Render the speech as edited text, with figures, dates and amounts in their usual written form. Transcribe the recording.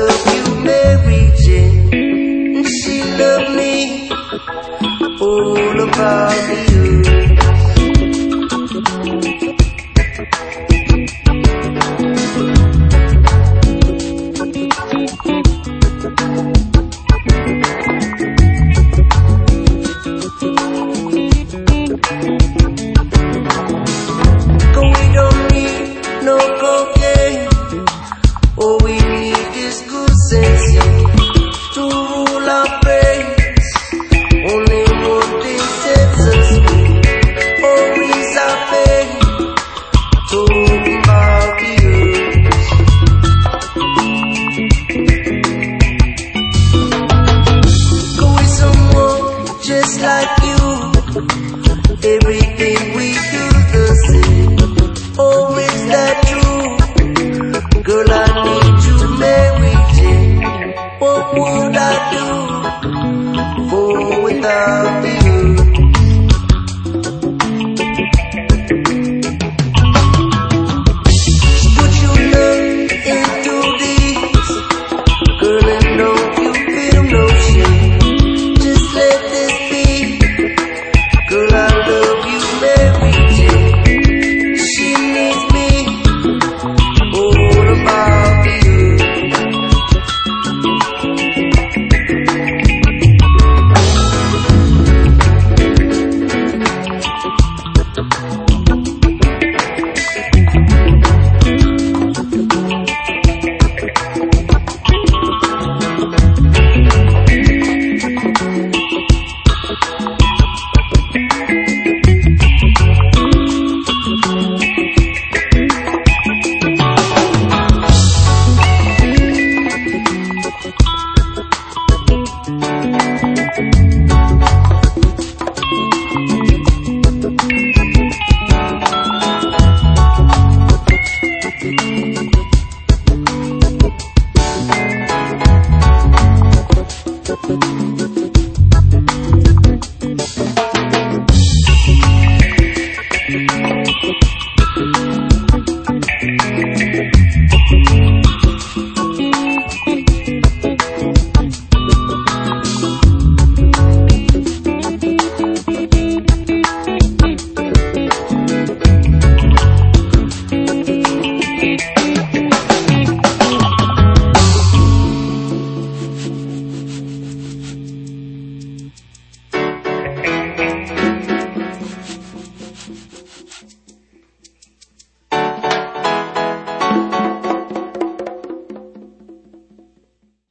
love you, Mary Jane, and she loved me all about you. We don't need no cocaine. All we need is good sense to rule our brains. Only one thing sets us free. Always our pain. Talking about the earth. Go with someone just like you. Everything we do the same. Oh, is that true? Girl, I need you, Mary Jane. What would I do for without you? Put your love into these. Girl, and don't you feel no shame. Just let this be. Girl, I love you, Mary Jane. She needs me all about you.